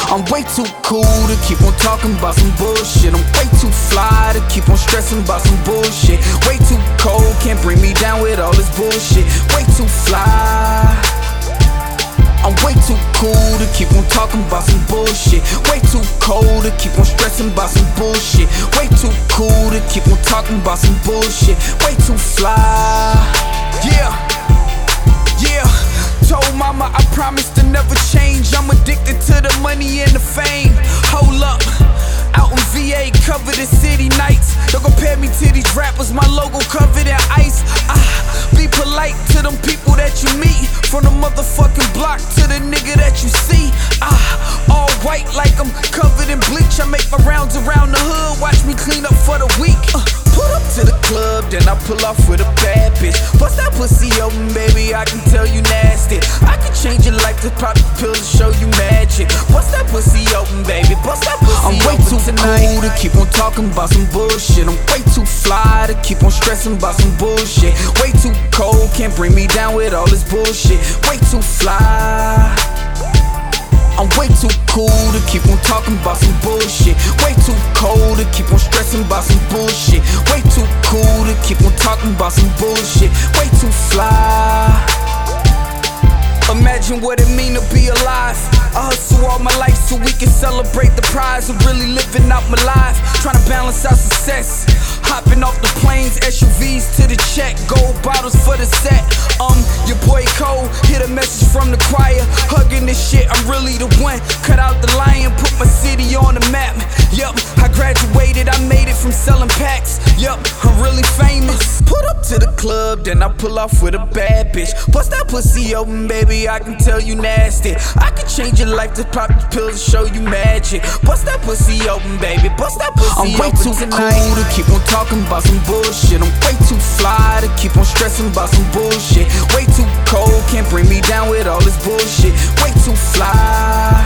I'm way too cool to keep on talking about some bullshit. I'm way too fly to keep on stressing about some bullshit. Way too cold, can't bring me down with all this bullshit. Way too fly. I'm way too cool to keep on talking about some bullshit. Way too cold to keep on stressing about some bullshit. Way too cool to keep on talking about some bullshit. Way too fly. Yeah, yeah. Told mama I promised to never change. I'm addicted to the money and the fame. Hold up, out in VA, covered in city nights. Don't compare me to these rappers, my logo covered in ice. Be polite to them people that you meet. From the motherfucking block to the nigga that you see. All white like I'm covered in bleach. I make my rounds around the hood, watch me clean up for the week. Pull up to the club, then I pull off with a bad bitch. Bust that pussy open, baby, I can tell you nasty. I can change your life to pop the pill to show you magic. Bust that pussy open, baby, bust that pussy open. I'm way too cool to keep on talking about some bullshit. I'm way too fly to keep on stressing about some bullshit. Way too cold, can't bring me down with all this bullshit. Way too fly. I'm way too cool to keep on talking about some bullshit. Way too cold to keep on stressing about some bullshit. Way too cool to keep on talking about some bullshit. Way too fly. Imagine what it mean to be alive. I hustle all my life so we can celebrate the prize of really living out my life. Trying to balance out success. Hopping off the planes, SUVs to the check. Gold bottles for the set. Your boy Cole, hit a message from the choir. Hugging this shit, I'm really the one. Cut out the lion, put my city on the map. Yup, I graduated, I made it from selling packs. Yup, I'm really famous. Put up to the club, then I pull off with a bad bitch. Bust that pussy open, baby, I can tell you nasty. I can change your life to pop the pill to show you magic. Bust that pussy open, baby, bust that pussy open. I'm way too cool to keep on talking about some bullshit. I'm way too fly to keep on stressing about some bullshit. Way too cold, can't bring me down with all this bullshit. Way too fly.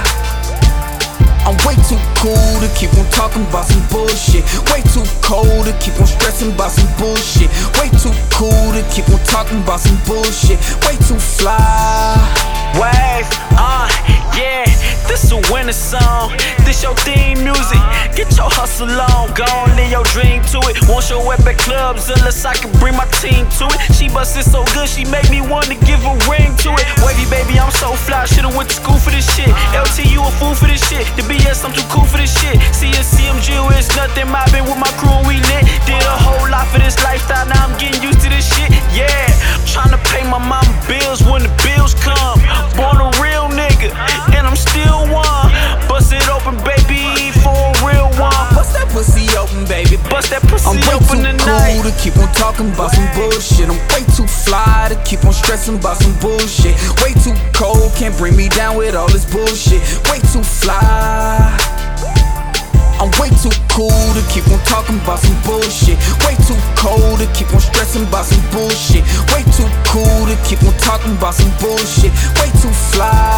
I'm way too cool to keep on talking about some bullshit. Way too cold to keep on stressing about some bullshit. Way too cool to keep on talking about some bullshit. Way too fly. Wave, yeah, this a winter song. This your theme music. Get your hustle on, go on, live your dream to it. Won't show up at clubs unless I can bring my team to it. She bustin' so good, she make me wanna give a ring to it. Wavy baby, I'm so fly, should've went to school for this shit. LT, you a fool for this shit. The BS, I'm too cool for this shit. CMG, it's nothing, mobbing with my crew and we lit. Did a whole lot for this lifestyle, now I'm getting used to this shit. Yeah, I'm tryna pay my mama bills when the bills come. Born a real nigga, and I'm still one. Bust it open, baby, for a real one. Bust that pussy open, baby. Bust that pussy open tonight. I'm way too cool to keep on talking about some bullshit. I'm way too fly to keep on stressing about some bullshit. Way too cold, can't bring me down with all this bullshit. Way too fly. I'm way too cool to keep on talking about some bullshit. Way too cold to keep on stressing about some bullshit. Way too cool to keep on talking about some bullshit. Way too fly.